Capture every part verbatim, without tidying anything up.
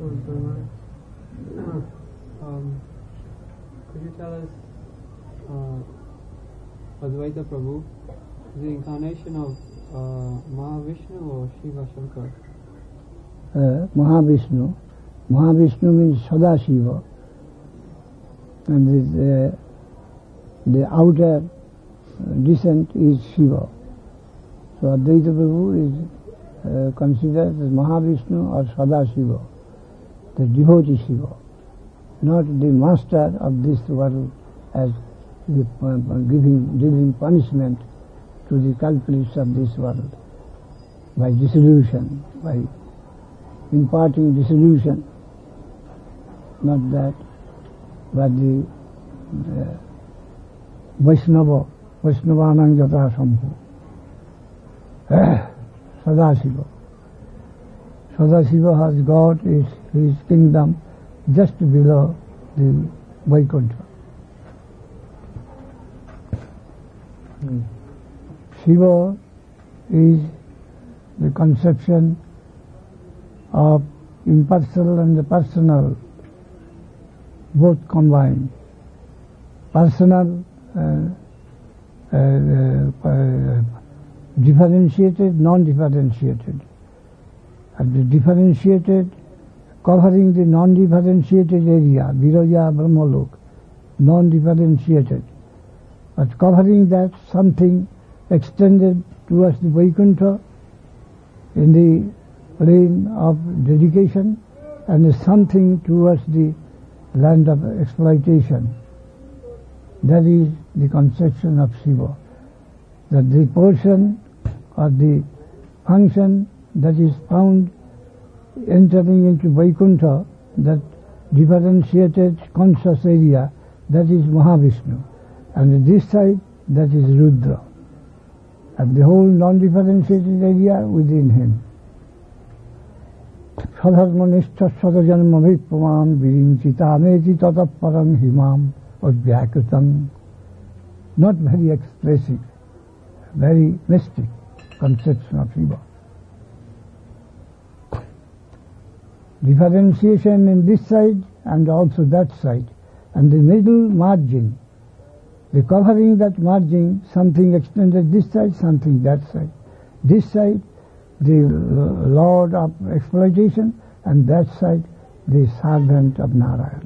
Um, could you tell us, uh, Advaita Prabhu, the incarnation of uh, Mahavishnu or Shiva Shankar? Uh, Mahavishnu. Mahavishnu means Sadashiva, and the, uh, the outer descent is Shiva. So Advaita Prabhu is uh, considered as Mahavishnu or Sadashiva, the devotee Shiva, not the master of this world as giving, giving punishment to the culprits of this world by dissolution, by imparting dissolution. Not that, but the uh, Vaishnava, Vaishnavanang Jata Sambhu, Sadashiva. Sadashiva has got his, his kingdom just below the Vaikuntha. Mm. Shiva is the conception of impersonal and the personal, both combined. Personal, uh, uh, uh, differentiated, non-differentiated. And the differentiated, covering the non-differentiated area, Viraja Brahmalok, non-differentiated. But covering that, something extended towards the Vaikuntha in the plane of dedication, and something towards the land of exploitation. That is the conception of Shiva. That the portion or the function that is found entering into Vaikuntha, that differentiated conscious area, that is Mahavishnu. And this side, that is Rudra. And the whole non-differentiated area within him. Sadharmanishta sadajanma vipamam virinchitaneti tataparam himam odvyakritam. Not very expressive, very mystic conception of Shiva. Differentiation in this side and also that side. And the middle margin, the covering that margin, something extended this side, something that side. This side, the Lord of exploitation, and that side, the servant of Narayan.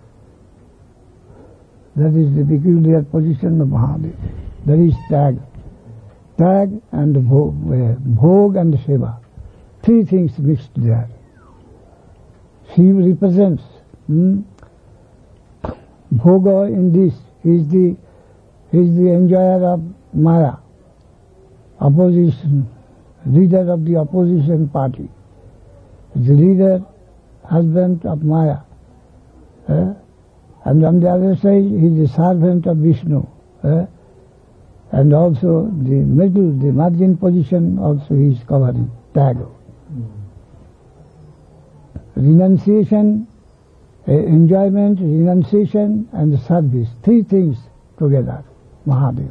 That is the peculiar position of Mahadev. That is Tag. Tag and Bhog, Bhog and Shiva. Three things mixed there. Shiva represents hmm, Bhoga in this. He is the, he is the enjoyer of Maya, opposition, leader of the opposition party. The leader, husband of Maya. Eh? And on the other side, he is the servant of Vishnu. Eh? And also the middle, the margin position, also he is covering, Tag. Mm. Renunciation, uh, enjoyment, renunciation, and service. Three things together, Mahadev.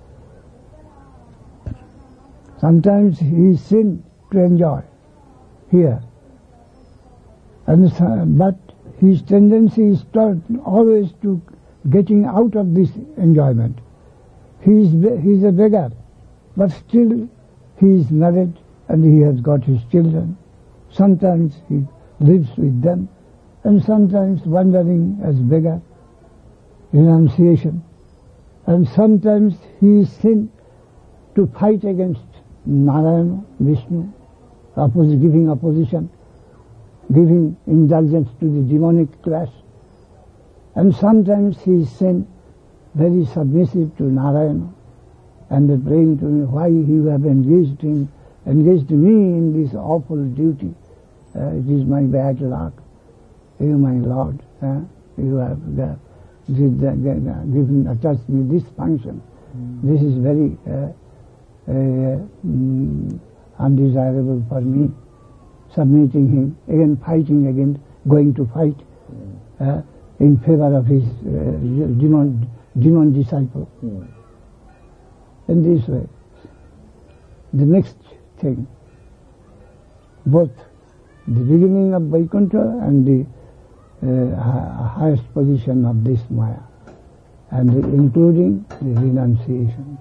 Sometimes he is seen to enjoy here. And uh, but his tendency is toward always to getting out of this enjoyment. He is, he is a beggar, but still he is married and he has got his children. Sometimes he lives with them, and sometimes wandering as beggar, renunciation. And sometimes he is seen to fight against Narayana, Vishnu, oppos- giving opposition, giving indulgence to the demonic class. And sometimes he is seen very submissive to Narayana, and praying to him, why you have engaged him, engaged me in this awful duty. Uh, it is my bad luck. You, my Lord, uh, you have uh, given, attached me this function. Mm. This is very uh, uh, mm, undesirable for me. Submitting him, again fighting again, going to fight mm. uh, in favor of his uh, demon, demon disciple. Mm. In this way. The next thing, both the beginning of Vaikuntha and the uh, highest position of this Maya, and the, including the renunciation.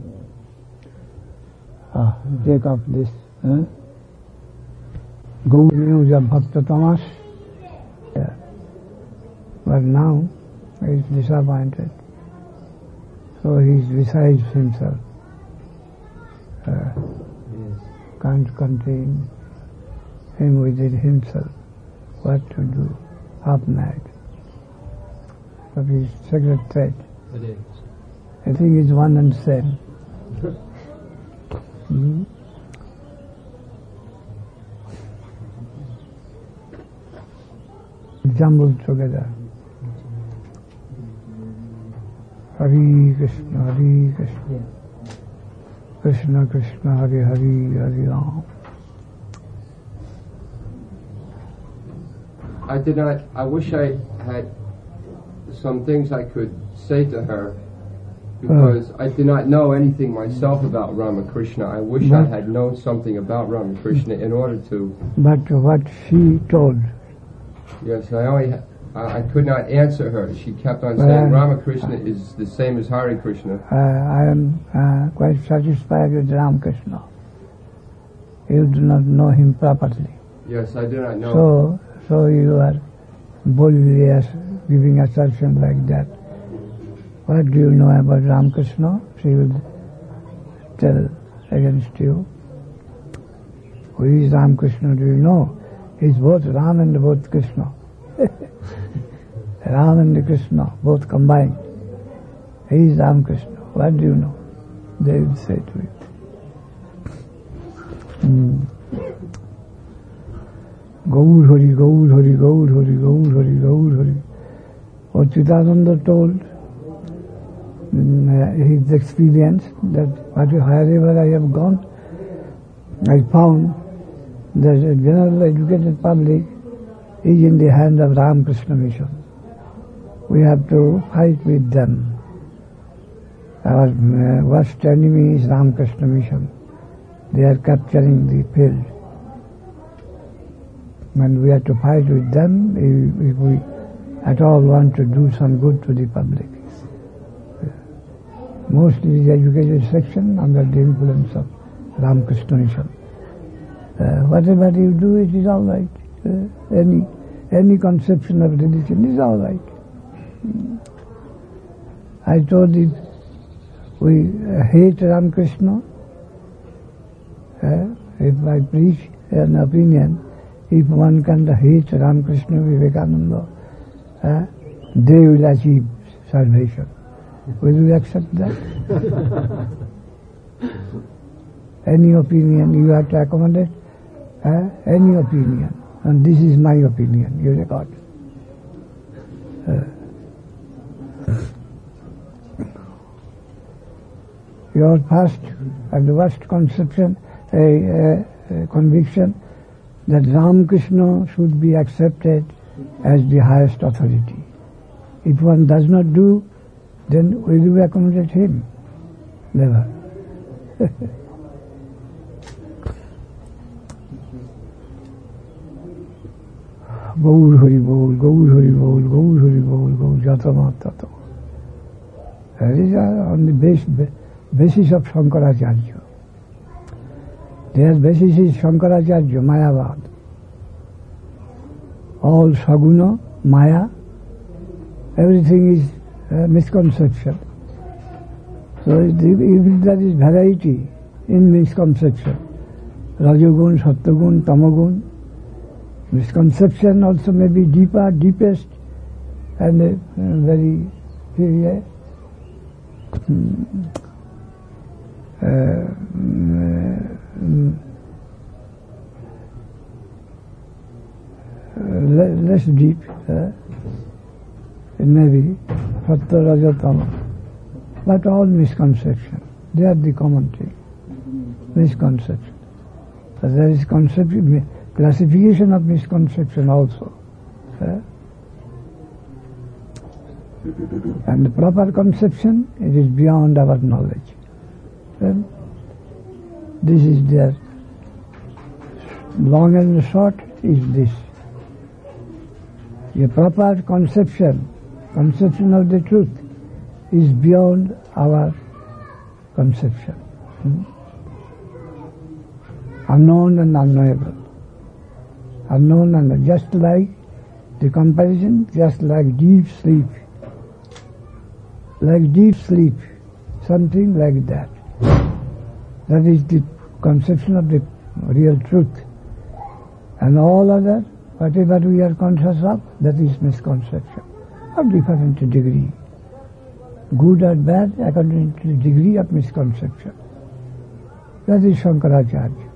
Ah, take up this. Huh? Go news of Bhakta Tamas. Yeah. But now he is disappointed. So he is besides himself. Uh, yes. Can't contain him within himself. What to do? Half mad. But his secret threat. It is. I think it's one and same. hmm? Jumbled together. Hare Krishna, Hare Krishna, Krishna Krishna, Hare Hare, Hare Ram. I did not, I wish I had some things I could say to her, because uh, I did not know anything myself about Ramakrishna. I wish I had known something about Ramakrishna in order to... But what she told... Yes, I only, I, I could not answer her. She kept on saying uh, Ramakrishna uh, is the same as Hare Krishna. Uh, I am uh, quite satisfied with Ramakrishna. You do not know him properly. Yes, I do not know. So, so you are boldly as giving assertion like that. What do you know about Ramakrishna? She will tell against you. Who is Ramakrishna? Do you know? He's both Ram and both Krishna. Ram and Krishna, both combined. He is Ramakrishna. What do you know? They will say to you. Hmm. Gaur Hari, Gaur Hari, Gaur Hari, Gaur Hari, Gaur Hari. What Chidananda told, his experience, that wherever I have gone, I found that the general educated public is in the hand of Ramakrishna Mission. We have to fight with them. Our uh, worst enemy is Ramakrishna Mission. They are capturing the field. And we have to fight with them if, if we at all want to do some good to the public. Mostly the educated section under the influence of Ramakrishna Mission. Uh, whatever you do, it is all right. Uh, any any conception of religion is all right. I told it, we uh, hate Ramakrishna. Uh, if I preach an opinion, if one can hate Ramakrishna, Vivekananda, uh, they will achieve salvation. Will you accept that? Any opinion you have to accommodate? Uh, any opinion. And this is my opinion, you record. Uh, your first and the worst conception, uh, uh, conviction that Ramakrishna should be accepted as the highest authority. If one does not do, then will you accommodate him? Never. Gaur Hari Bol, Gaur Hari Bol, Gaur Hari Bol, Gaur Jatama Tatama. That is on the base, basis of Shankaracharya. Their basis is Shankaracharya, Mayavad. All Saguna, Maya, everything is uh, misconception. So if there is variety in misconception, Rajagun, Sattvagun, Tamagun, misconception also may be deeper, deepest, and uh, very uh, uh, uh, less deep. Uh, it may be Sattva, Raja, Tama, but all misconception. They are the common thing. Misconception. So there is conception. Classification of misconception also. Uh, and the proper conception, it is beyond our knowledge. Then this is their long and short, is this. A proper conception, conception of the truth is beyond our conception. Hmm? Unknown and unknowable. Unknown and just like the comparison, just like deep sleep. Like deep sleep, something like that. That is the conception of the real truth. And all other, whatever we are conscious of, that is misconception of different degree. Good or bad according to the degree of misconception. That is Shankaracharya.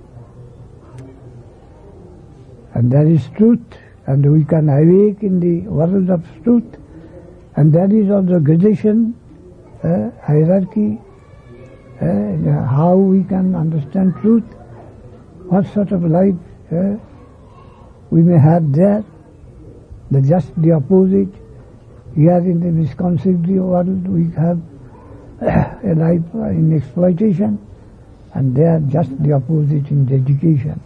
And that is truth, and we can awake in the world of truth, and that is also gradation, uh, hierarchy, uh, how we can understand truth, what sort of life uh, we may have there, the just the opposite. Here in the misconceived world we have a life in exploitation, and there just the opposite in dedication.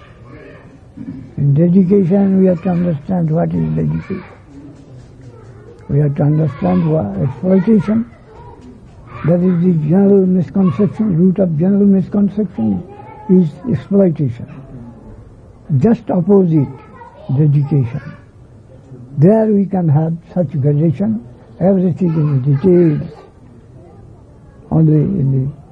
In dedication we have to understand what is dedication. We have to understand what exploitation. That is the general misconception, root of general misconception is exploitation. Just opposite, dedication. There we can have such gradation, everything in details, only in the